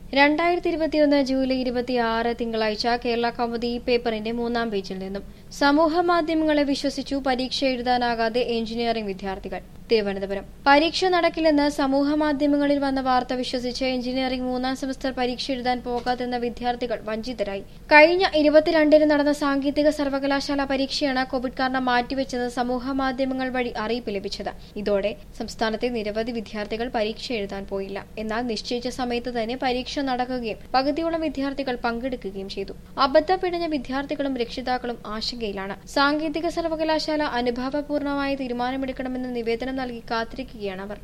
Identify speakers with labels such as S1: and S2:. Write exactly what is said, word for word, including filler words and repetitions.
S1: രണ്ടായിരത്തി ഇരുപത്തിയൊന്ന് ജൂലൈ ഇരുപത്തിയാറ് തിങ്കളാഴ്ച കേരള കൗമുദി പേപ്പറിന്റെ മൂന്നാം പേജിൽ നിന്നും സമൂഹ മാധ്യമങ്ങളെ വിശ്വസിച്ചു പരീക്ഷ എഴുതാനാകാതെ എഞ്ചിനീയറിംഗ് വിദ്യാർത്ഥികൾ. തിരുവനന്തപുരം. പരീക്ഷ നടക്കില്ലെന്ന് സമൂഹ മാധ്യമങ്ങളിൽ വന്ന വാർത്ത വിശ്വസിച്ച് എഞ്ചിനീയറിംഗ് മൂന്നാം സെമസ്റ്റർ പരീക്ഷ എഴുതാൻ പോകാതെന്ന വിദ്യാർത്ഥികൾ വഞ്ചിതരായി. കഴിഞ്ഞ ഇരുപത്തിരണ്ടിന് നടന്ന സാങ്കേതിക സർവകലാശാല പരീക്ഷയാണ് കോവിഡ് കാരണം മാറ്റിവെച്ചെന്ന് സമൂഹ മാധ്യമങ്ങൾ വഴി അറിയിപ്പ് ലഭിച്ചത്. ഇതോടെ സംസ്ഥാനത്തെ നിരവധി വിദ്യാർത്ഥികൾ പരീക്ഷ എഴുതാൻ പോയില്ല. എന്നാൽ നിശ്ചയിച്ച സമയത്ത് തന്നെ പരീക്ഷ നടക്കുകയും പകുതിയോളം വിദ്യാർത്ഥികൾ പങ്കെടുക്കുകയും ചെയ്തു. അബദ്ധം പിഴഞ്ഞ വിദ്യാർത്ഥികളും രക്ഷിതാക്കളും ആശങ്കയിലാണ്. സാങ്കേതിക സർവകലാശാല അനുഭാവപൂർണമായ തീരുമാനമെടുക്കണമെന്ന് നിവേദനം നൽകി കാത്തിരിക്കുകയാണ് അവർ.